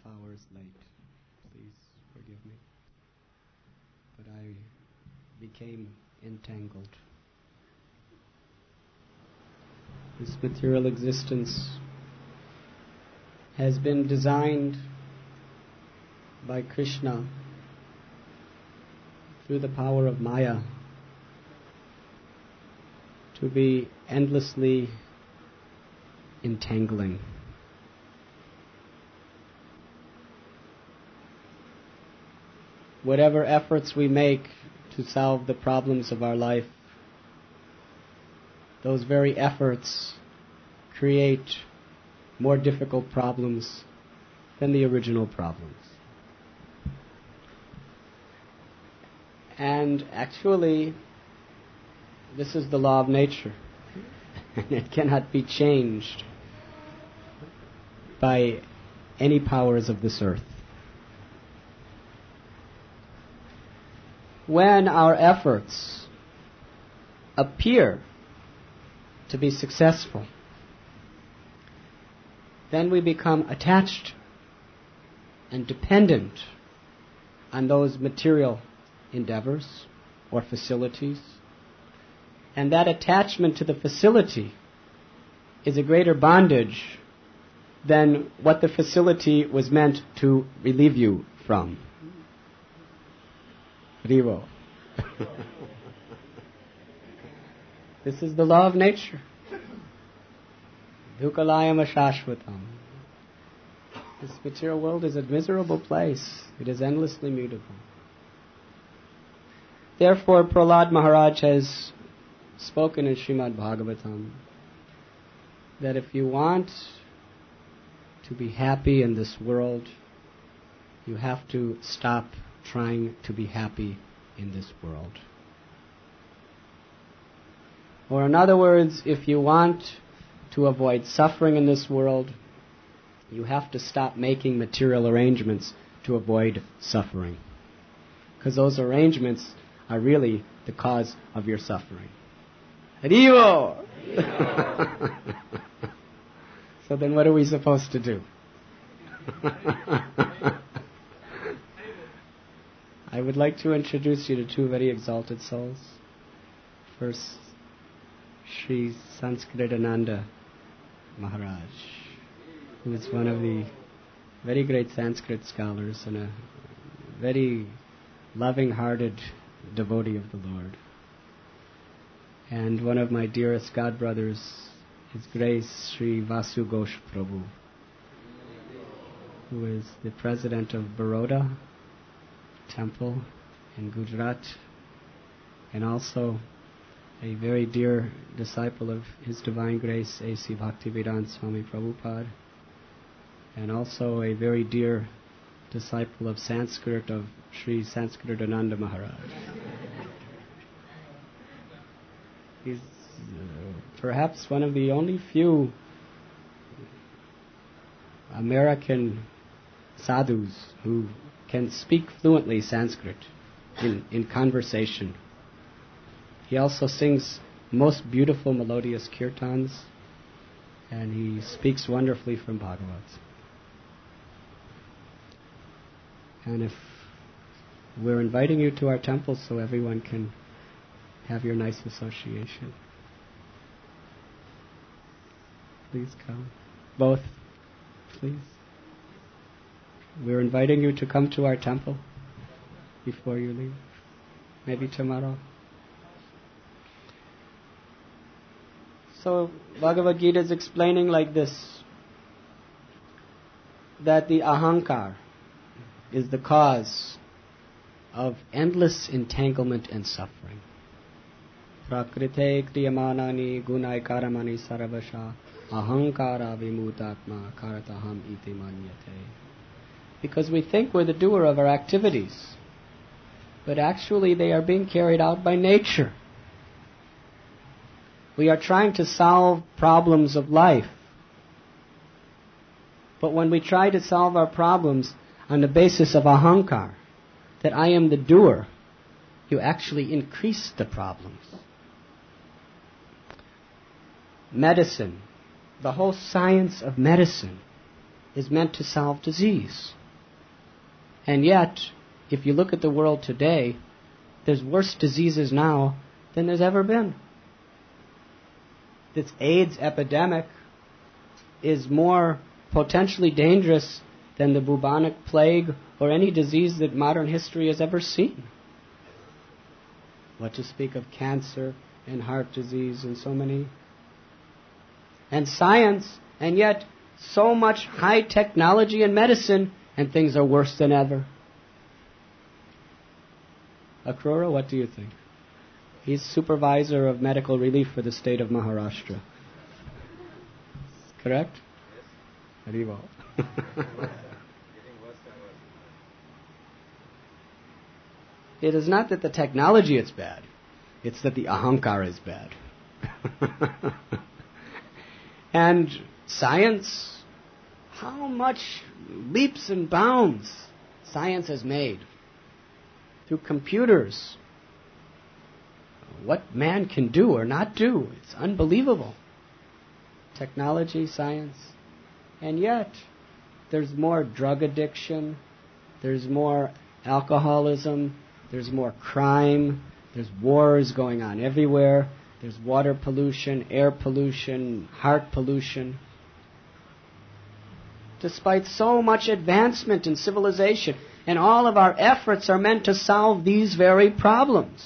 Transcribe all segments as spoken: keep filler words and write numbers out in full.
hours late. Please forgive me. But I became entangled. This material existence has been designed by Krishna through the power of Maya to be endlessly entangling. Whatever efforts we make to solve the problems of our life, those very efforts create more difficult problems than the original problems. And actually, this is the law of nature. And it cannot be changed by any powers of this earth. When our efforts appear to be successful, then we become attached and dependent on those material endeavors or facilities. And that attachment to the facility is a greater bondage than what the facility was meant to relieve you from. Rivo. This is the law of nature. Dukalayam ashashvatam. This material world is a miserable place. It is endlessly mutable. Therefore, Prahlad Maharaj has spoken in Srimad Bhagavatam that if you want to be happy in this world, you have to stop trying to be happy in this world. Or in other words, if you want to avoid suffering in this world, you have to stop making material arrangements to avoid suffering. Because those arrangements are really the cause of your suffering. Harivo! So then what are we supposed to do? I would like to introduce you to two very exalted souls. First, Sri Sanskritananda Maharaj, who is one of the very great Sanskrit scholars and a very loving-hearted devotee of the Lord. And one of my dearest godbrothers, His Grace Sri Vasu Ghosh Prabhu, who is the president of Baroda Temple in Gujarat, and also a very dear disciple of His Divine Grace A C Bhaktivedanta Swami Prabhupada, and also a very dear disciple of Sanskrit of Sri Sanskritananda Maharaj. He's uh, perhaps one of the only few American sadhus who can speak fluently Sanskrit in, in conversation. He also sings most beautiful melodious kirtans, and he speaks wonderfully from Bhagavad. And if we're inviting you to our temple so everyone can have your nice association, please come. Both, please. We're inviting you to come to our temple before you leave. Maybe tomorrow. So Bhagavad Gita is explaining like this, that the ahankar is the cause of endless entanglement and suffering. Prakrite kriyamanani gunaikaramani sarvasha ahankara vimutatma karataham iti manyate. Because we think we're the doer of our activities, but actually they are being carried out by nature. We are trying to solve problems of life. But when we try to solve our problems on the basis of ahankar, that I am the doer, you actually increase the problems. Medicine, the whole science of medicine is meant to solve disease. And yet, if you look at the world today, there's worse diseases now than there's ever been. This AIDS epidemic is more potentially dangerous than the bubonic plague or any disease that modern history has ever seen. What to speak of cancer and heart disease and so many. And science, and yet so much high technology and medicine, and things are worse than ever. Akrura, what do you think? He's supervisor of medical relief for the state of Maharashtra. Correct? Very well. It is not that the technology is bad. It's that the ahankar is bad. And science, how much leaps and bounds science has made through computers. What man can do or not do, it's unbelievable. Technology, science. And yet, there's more drug addiction, there's more alcoholism, there's more crime, there's wars going on everywhere, there's water pollution, air pollution, heart pollution. Despite so much advancement in civilization, and all of our efforts are meant to solve these very problems.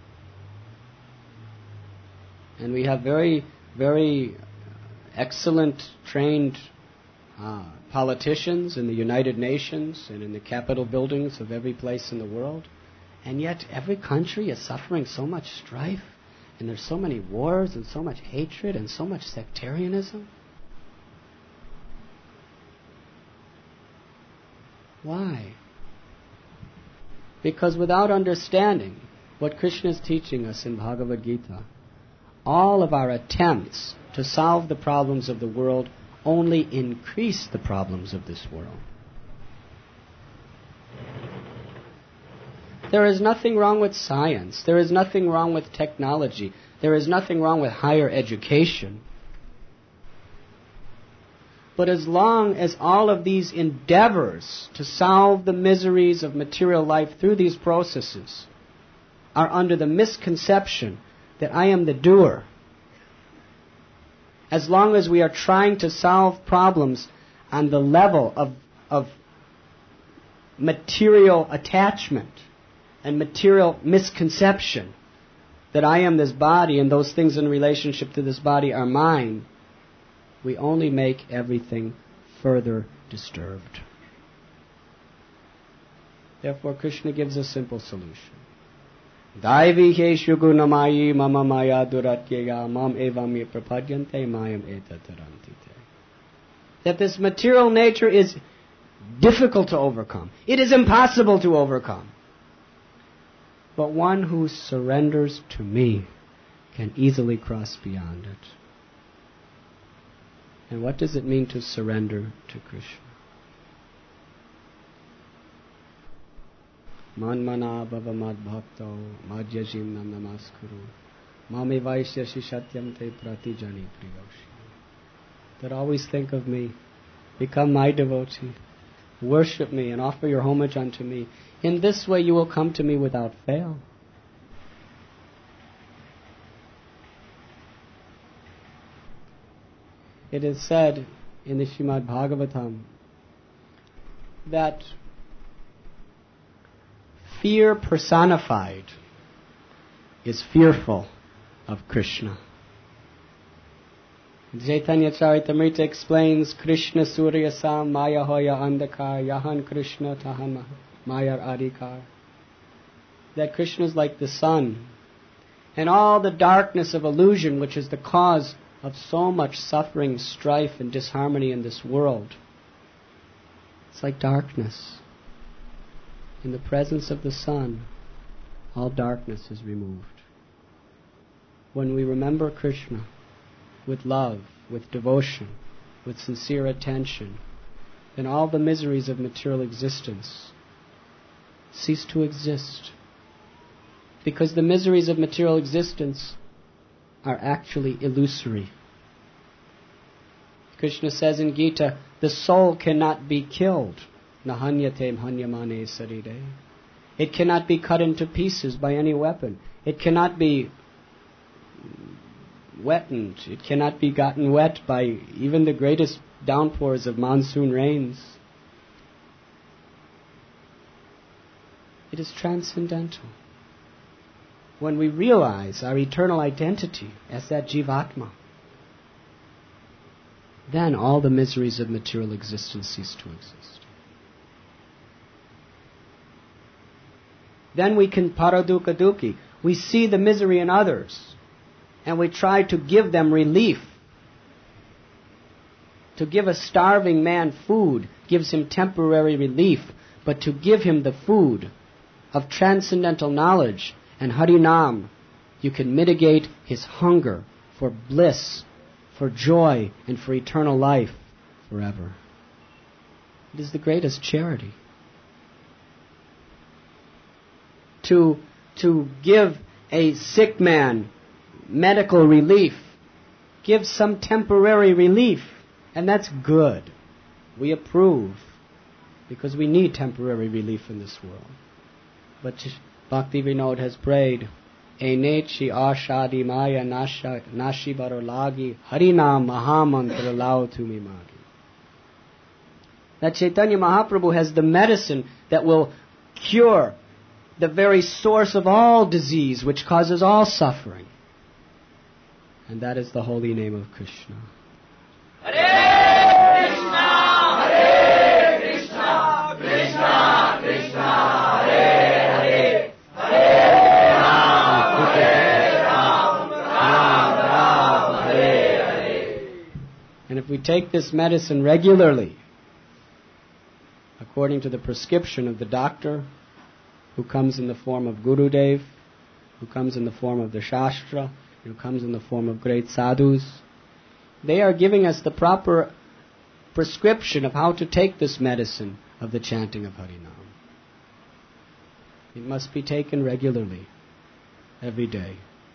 And we have very, very excellent, trained uh, politicians in the United Nations and in the Capitol buildings of every place in the world. And yet every country is suffering so much strife, and there's so many wars and so much hatred and so much sectarianism. Why? Because without understanding what Krishna is teaching us in Bhagavad Gita, all of our attempts to solve the problems of the world only increase the problems of this world. There is nothing wrong with science. There is nothing wrong with technology. There is nothing wrong with higher education. But as long as all of these endeavors to solve the miseries of material life through these processes are under the misconception that I am the doer, as long as we are trying to solve problems on the level of, of material attachment and material misconception that I am this body and those things in relationship to this body are mine, we only make everything further disturbed. Therefore, Krishna gives a simple solution. Daivi heshu gunamayi mama maya duratyaya mam evam ye prapadyante mayam etatarantite. That this material nature is difficult to overcome. It is impossible to overcome. But one who surrenders to me can easily cross beyond it. And what does it mean to surrender to Krishna? Manmana bhava mad bhakto madhyajim nam namaskuru mame vaishyashi satyam te pratijani priyoshi. That always think of me, become my devotee, worship me and offer your homage unto me. In this way you will come to me without fail. It is said in the Srimad Bhagavatam that fear personified is fearful of Krishna. Chaitanya Charitamrita explains Krishna Surya Sam Maya Hoya Andakar Yahan Krishna Tahan Mayar Adhikar. That Krishna is like the sun, and all the darkness of illusion which is the cause of so much suffering, strife, and disharmony in this world. It's like darkness. In the presence of the sun, all darkness is removed. When we remember Krishna with love, with devotion, with sincere attention, then all the miseries of material existence cease to exist. Because the miseries of material existence are actually illusory. Krishna says in Gita, the soul cannot be killed. Nahanyate hanyamane sarire. It cannot be cut into pieces by any weapon. It cannot be wetted. It cannot be gotten wet by even the greatest downpours of monsoon rains. It is transcendental. When we realize our eternal identity as that Jivatma, then all the miseries of material existence cease to exist. Then we can paradukkha dukkhi. We see the misery in others, and we try to give them relief. To give a starving man food gives him temporary relief, but to give him the food of transcendental knowledge and Harinam, you can mitigate his hunger for bliss, for joy, and for eternal life forever. It is the greatest charity. To, to give a sick man medical relief, give some temporary relief, and that's good. We approve, because we need temporary relief in this world. But Bhakti Vinod has prayed, Enechi ashadi maya nashi barolagi harinam mahamantra lao tumi magi. That Chaitanya Mahaprabhu has the medicine that will cure the very source of all disease, which causes all suffering. And that is the holy name of Krishna. Hare Krishna, Hare Krishna, Krishna Krishna, Hare Hare, Hare Ram, Hare Ram, Ram Ram, Hare Hare. And if we take this medicine regularly, according to the prescription of the doctor, who comes in the form of Gurudev, who comes in the form of the Shastra, who comes in the form of great sadhus, they are giving us the proper prescription of how to take this medicine of the chanting of Harinam. It must be taken regularly, every day.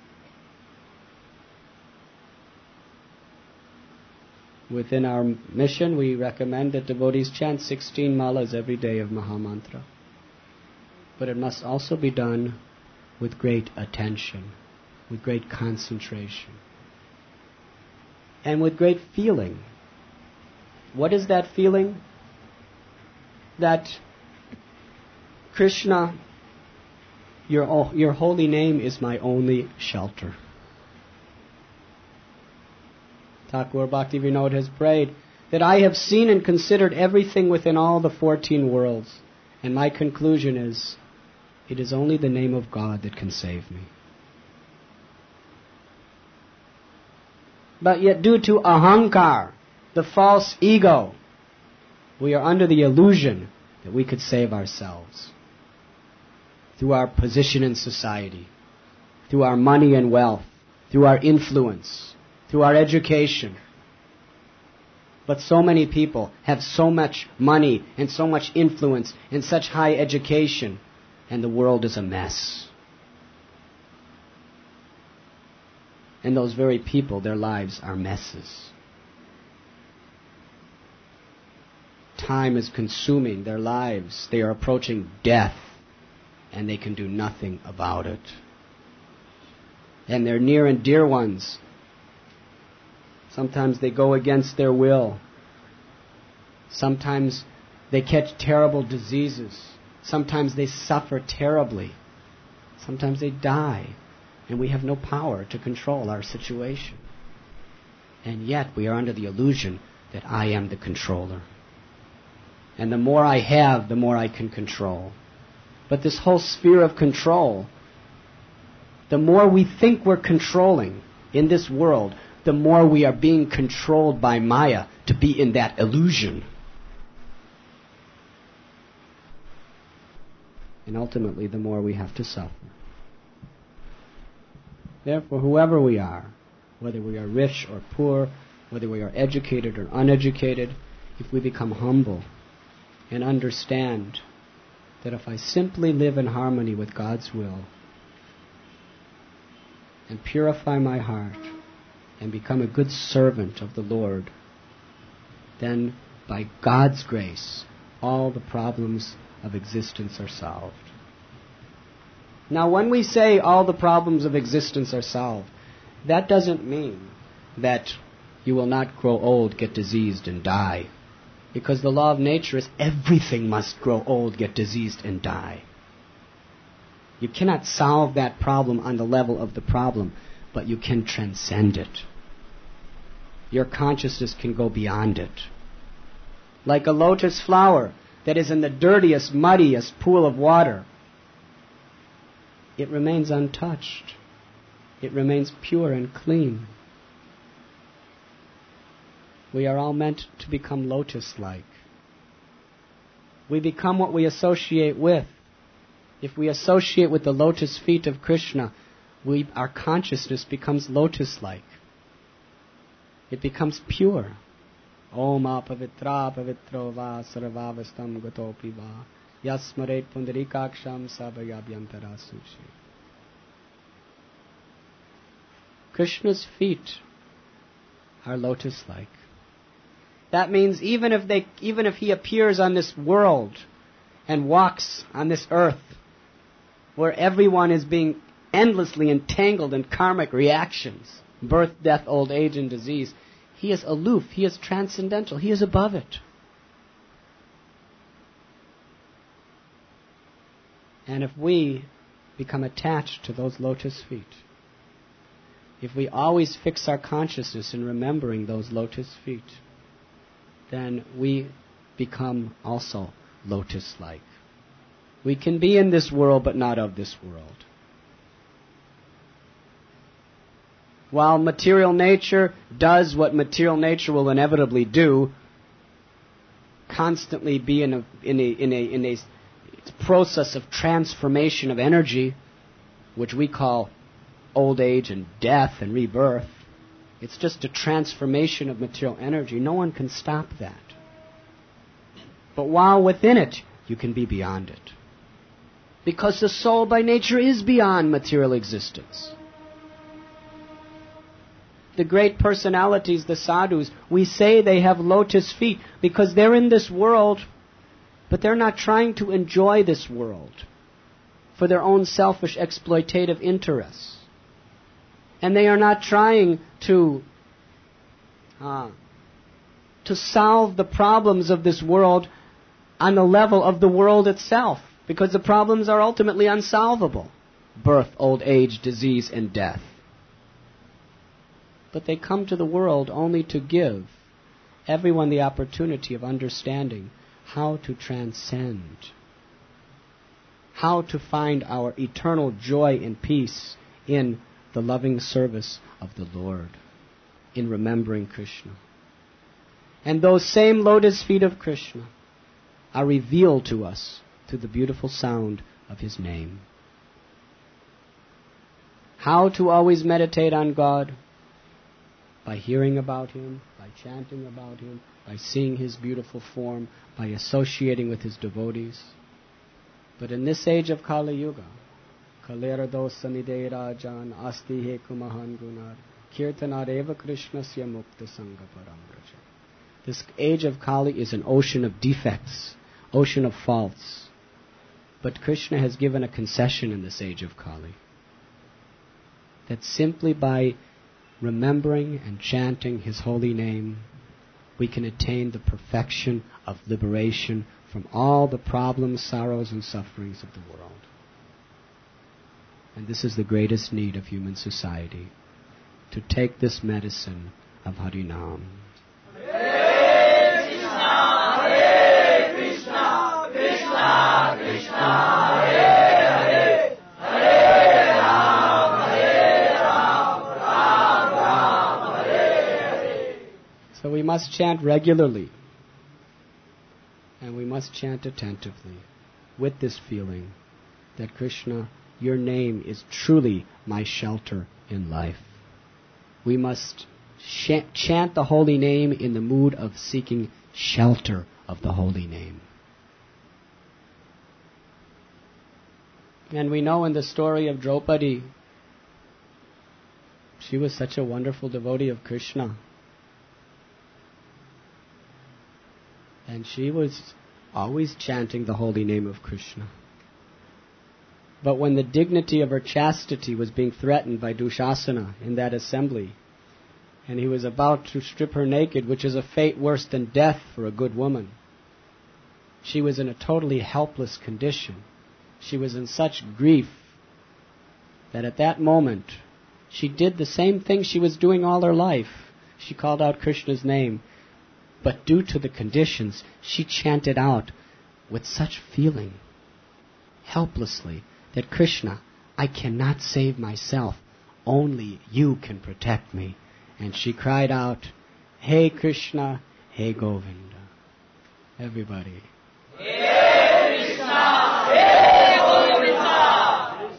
Within our mission, we recommend that devotees chant sixteen malas every day of Mahamantra. But it must also be done with great attention, with great concentration, and with great feeling. What is that feeling? That Krishna, your, your holy name is my only shelter. Thakur Bhakti Vinod has prayed that I have seen and considered everything within all the fourteen worlds, and my conclusion is, it is only the name of God that can save me. But yet due to ahankar, the false ego, we are under the illusion that we could save ourselves through our position in society, through our money and wealth, through our influence, through our education. But so many people have so much money and so much influence and such high education, and the world is a mess. And those very people, their lives are messes. Time is consuming their lives. They are approaching death, and they can do nothing about it. And their near and dear ones, sometimes they go against their will. Sometimes they catch terrible diseases. Sometimes they suffer terribly. Sometimes they die, and we have no power to control our situation. And yet we are under the illusion that I am the controller. And the more I have, the more I can control. But this whole sphere of control, the more we think we're controlling in this world, the more we are being controlled by Maya to be in that illusion. And ultimately, the more we have to suffer. Therefore, whoever we are, whether we are rich or poor, whether we are educated or uneducated, if we become humble and understand that if I simply live in harmony with God's will and purify my heart and become a good servant of the Lord, then by God's grace, all the problems of existence are solved. Now, when we say all the problems of existence are solved, that doesn't mean that you will not grow old, get diseased, and die. Because the law of nature is everything must grow old, get diseased, and die. You cannot solve that problem on the level of the problem, but you can transcend it. Your consciousness can go beyond it. Like a lotus flower that is in the dirtiest, muddiest pool of water, it remains untouched. It remains pure and clean. We are all meant to become lotus-like. We become what we associate with. If we associate with the lotus feet of Krishna, we, our consciousness becomes lotus-like. It becomes pure. Om apavitra pavitro va sarvavastam gatopi va yasmaret pundarikaksham sabhayabhyantara suchi. Krishna's feet are lotus-like. That means even if they, even if he appears on this world and walks on this earth, where everyone is being endlessly entangled in karmic reactions, birth, death, old age, and disease, he is aloof, he is transcendental, he is above it. And if we become attached to those lotus feet, if we always fix our consciousness in remembering those lotus feet, then we become also lotus-like. We can be in this world, but not of this world. While material nature does what material nature will inevitably do, constantly be in a, in a, in a, in a process of transformation of energy, which we call old age and death and rebirth. It's just a transformation of material energy. No one can stop that. But while within it, you can be beyond it. Because the soul by nature is beyond material existence. The great personalities, the sadhus, we say they have lotus feet because they're in this world, but they're not trying to enjoy this world for their own selfish exploitative interests. And they are not trying to uh, to solve the problems of this world on the level of the world itself, because the problems are ultimately unsolvable. Birth, old age, disease, and death. But they come to the world only to give everyone the opportunity of understanding how to transcend, how to find our eternal joy and peace in the loving service of the Lord, in remembering Krishna. And those same lotus feet of Krishna are revealed to us through the beautiful sound of His name. How to always meditate on God? By hearing about Him, by chanting about Him, by seeing His beautiful form, by associating with His devotees. But in this age of Kali Yuga, Kalera dosanide rajan asti he kumahan gunar kirtanar eva krishnasya mukta sangha paramraja. This age of Kali is an ocean of defects, ocean of faults. But Krishna has given a concession in this age of Kali. That simply by remembering and chanting His holy name, we can attain the perfection of liberation from all the problems, sorrows, and sufferings of the world. And this is the greatest need of human society, to take this medicine of Harinam. Hare Krishna, Hare Krishna, Krishna Krishna, Hare Hare, Hare Ram, Hare Ram, Ram Ram, Hare Hare. So we must chant regularly, and we must chant attentively, with this feeling that Krishna, Your name is truly my shelter in life. We must sh- chant the holy name in the mood of seeking shelter of the holy name. And we know in the story of Draupadi, she was such a wonderful devotee of Krishna. And she was always chanting the holy name of Krishna. But when the dignity of her chastity was being threatened by Dushasana in that assembly, and he was about to strip her naked, which is a fate worse than death for a good woman, she was in a totally helpless condition. She was in such grief that at that moment she did the same thing she was doing all her life. She called out Krishna's name. But due to the conditions, she chanted out with such feeling, helplessly, that Krishna, I cannot save myself. Only you can protect me. And she cried out, Hey Krishna, Hey Govinda. Everybody. Hey Krishna, Hey Govinda.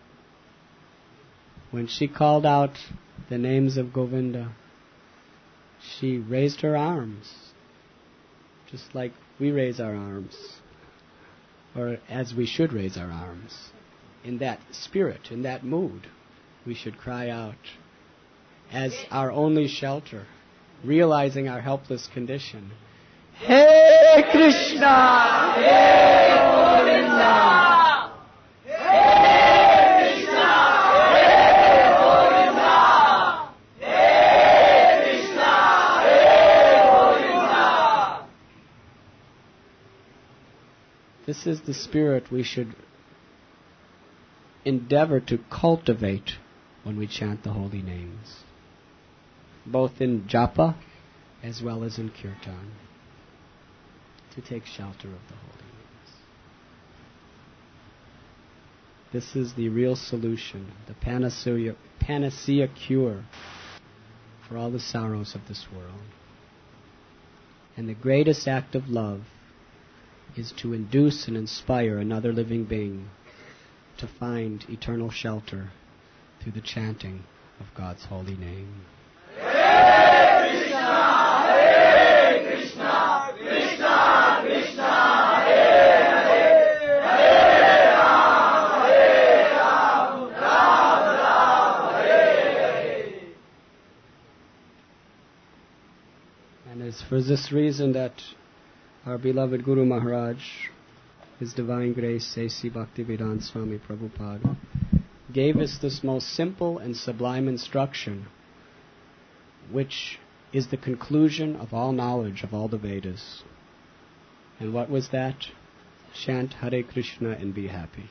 When she called out the names of Govinda, she raised her arms, just like we raise our arms, or as we should raise our arms. In that spirit, in that mood, we should cry out as our only shelter, realizing our helpless condition. Hey Krishna! Hey Govinda! Hey Krishna! Hey Govinda! Hey Krishna! Hey Govinda! This is the spirit we should endeavor to cultivate when we chant the holy names, both in japa as well as in kirtan, to take shelter of the holy names. This is the real solution, the panacea, panacea cure for all the sorrows of this world. And the greatest act of love is to induce and inspire another living being to find eternal shelter through the chanting of God's holy name. Hare Krishna, Hare Krishna, Krishna Krishna, Hare Hare, Hare Ram, Hare Ram, Ram Ram, Hare Hare. And it's for this reason that our beloved Guru Maharaj, His Divine Grace, A C Bhaktivedanta Swami Prabhupada, gave us this most simple and sublime instruction, which is the conclusion of all knowledge of all the Vedas. And what was that? Chant Hare Krishna and be happy.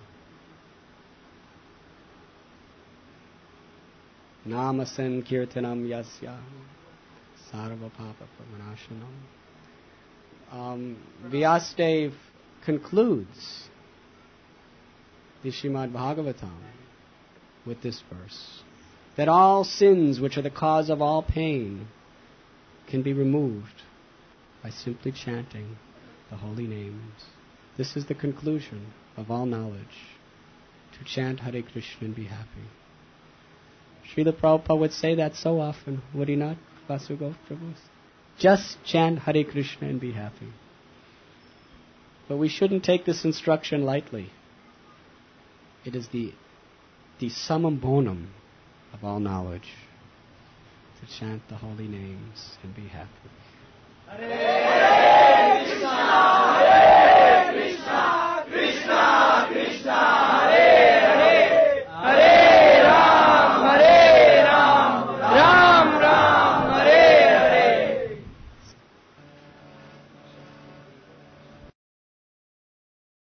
Namasan Kirtanam Yasya Sarva Papa Pramanashanam. Um, Vyasadeva concludes the Srimad Bhagavatam with this verse, that all sins which are the cause of all pain can be removed by simply chanting the holy names. This is the conclusion of all knowledge, to chant Hare Krishna and be happy. Srila Prabhupada would say that so often, would he not, Vasugopta Prabhu? Just chant Hare Krishna and be happy. But we shouldn't take this instruction lightly. It is the, the summum bonum of all knowledge, to chant the holy names and be happy.